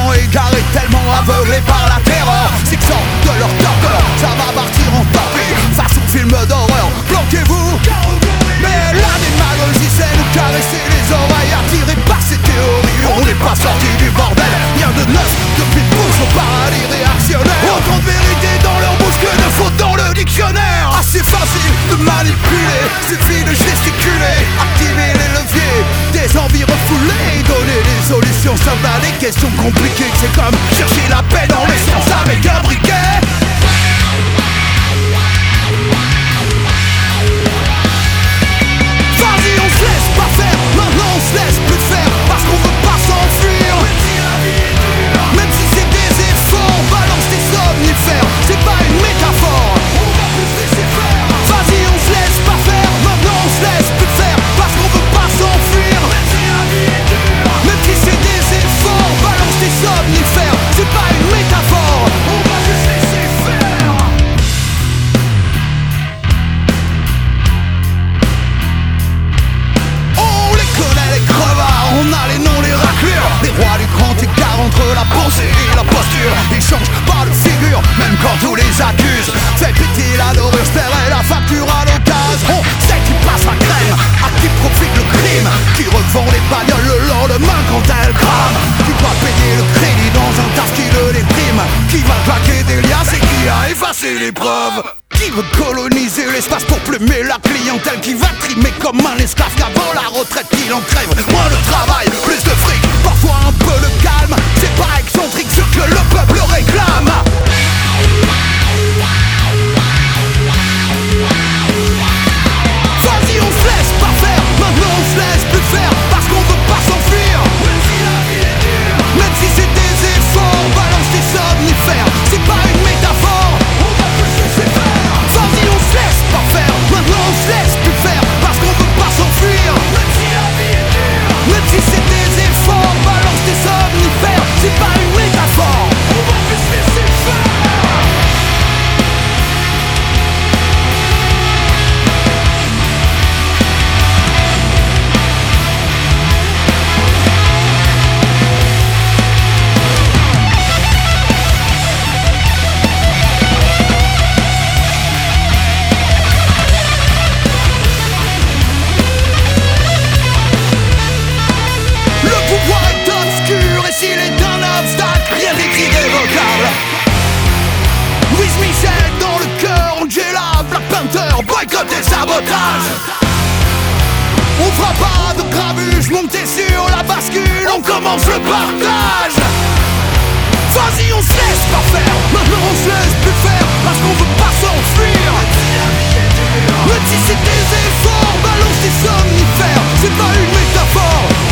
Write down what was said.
tellement égarés, tellement aveuglés par la terreur, s'exempt de leur torpeur, ça va partir en tapis face au film d'horreur. Planquez-vous, mais la démagogie c'est nous caresser les oreilles, attirés par ces théories. On n'est pas sorti du bordel, rien de neuf depuis le pouce au paradis réactionnaire. Autant de vérité dans leur bouche que de fautes dans le dictionnaire. Assez facile de manipuler, suffit de gesticuler, activer les leviers des envies refoulées, donner des solutions simples à des questions compliquées. C'est comme chercher la paix dans l'essence avec un briquet. Vas-y, on se laisse pas faire, maintenant on se laisse plus faire, parce qu'on veut pas s'enfuir. Même si c'est des efforts, balance tes somnifères, c'est pas une métaphore. On va plus laisser faire. Vas-y, on se laisse pas faire, maintenant on se laisse plus faire, parce qu'on veut pas s'enfuir. Même si c'est des efforts, balance tes somnifères, c'est pas une métaphore. On va juste laisser faire. On les connaît les crevards, on a les noms, les raclures, les rois du grand écart entre la pensée et la posture. Ils changent pas de figure, même quand tous les accusent. Fait péter la dorure, j'paierai la facture à l'occasion. On sait qui passe la crème, à qui profite le crime, qui revend les bagnoles le lendemain quand elles crament. Qui va payer le crédit dans un taf qui le déprime, qui va claquer des liasses et qui a effacé les preuves. Qui veut coloniser l'espace pour plumer la clientèle, qui va trimer comme un esclave qu'avant la retraite il en crève. Moins de travail, plus de fric, parfois un peu de calme. C'est pas excentrique ce que le peuple réclame. Vas-y, on se laisse pas faire, maintenant on se laisse plus faire, parce qu'on veut pas s'enfuir. Même si c'est des efforts, balance tes somnifères, c'est pas une métaphore. On va plus laisser faire. Vas-y, on se laisse pas faire, maintenant on se laisse plus faire, parce qu'on veut pas s'enfuir. Même si c'est des efforts, balance tes somnifères, c'est pas une métaphore. On va plus laisser faire. S'il est un obstacle, rien n'est irrévocable. Louise Michel dans le cœur, Angela, Black Panther, boycott et sabotage. On fera pas de grabuge, monter sur la bascule, on commence le partage. Vas-y, on se laisse pas faire, maintenant on se laisse plus faire, parce qu'on veut pas s'enfuir. Même si c'est des efforts, balance tes somnifères, c'est pas une métaphore.